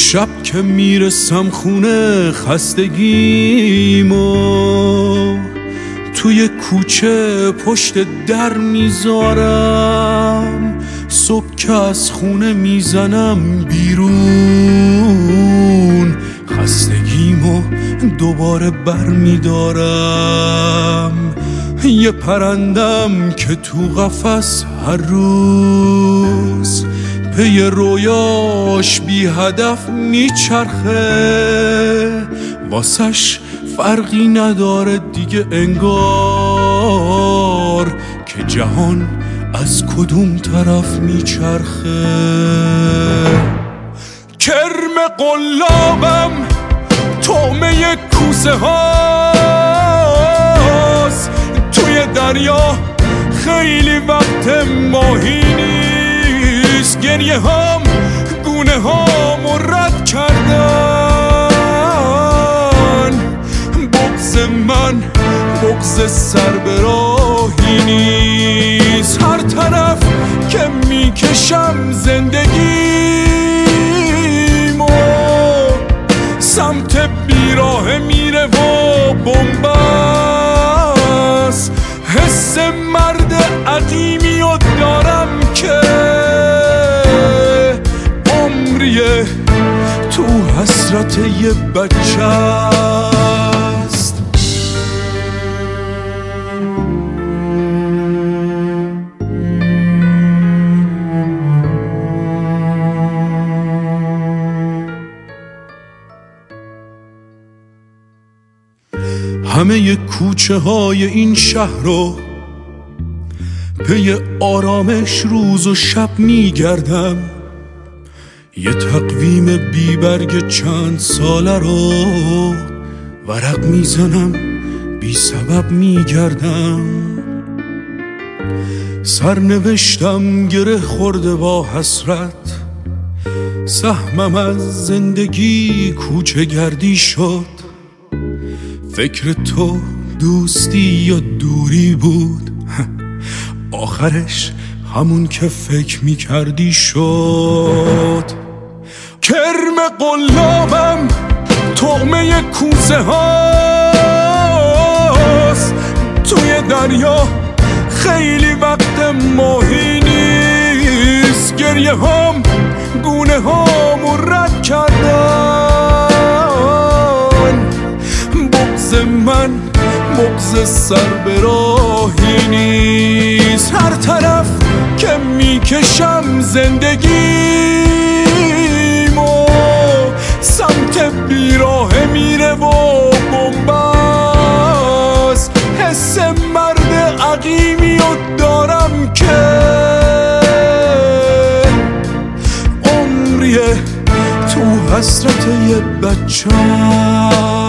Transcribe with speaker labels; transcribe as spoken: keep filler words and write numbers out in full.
Speaker 1: شب که میرسم خونه خستگیمو توی کوچه پشت در میذارم، صبح که از خونه میزنم بیرون خستگیمو دوباره بر میدارم. یه پرندم که تو قفس هر روز پی رویاش بی هدف میچرخه، واسش فرقی نداره دیگه انگار که جهان از کدوم طرف میچرخه. کرم قلابم طعمه کوسه هاست، توی دریا خیلی وقت ماهی نیست. گریه هام گونه هامو رد کردن، بغض من بغض سر به راهی نیست. هر طرف که میکشم زندگیمو سمت بیراه میره و بنبست. حس مرد عقیمیو دارم که عمریه تو حسرت یه بچه است. همه کوچه های این شهر رو پی آرامش روز و شب میگردم، یه تقویم بی برگ چند ساله رو ورق میزنم، بی سبب میگردم. سرنوشتم گره خورده با حسرت، سهمم از زندگی کوچه گردی شد. فکر تو دوستی یا دوری بود، آخرش همون که فکر میکردی شد. کرم قلابم طعمه کوسه هاست، توی دریا خیلی وقت ماهی نیست. گریه هام گونه هامو رد کردن، بغض من بغض سر به راهی نیست. هر طرف که میکشم زندگیمو سمت بیراه میره و بنبست. حس مرد عقیمیو دارم که عمریه تو حسرت یه بچه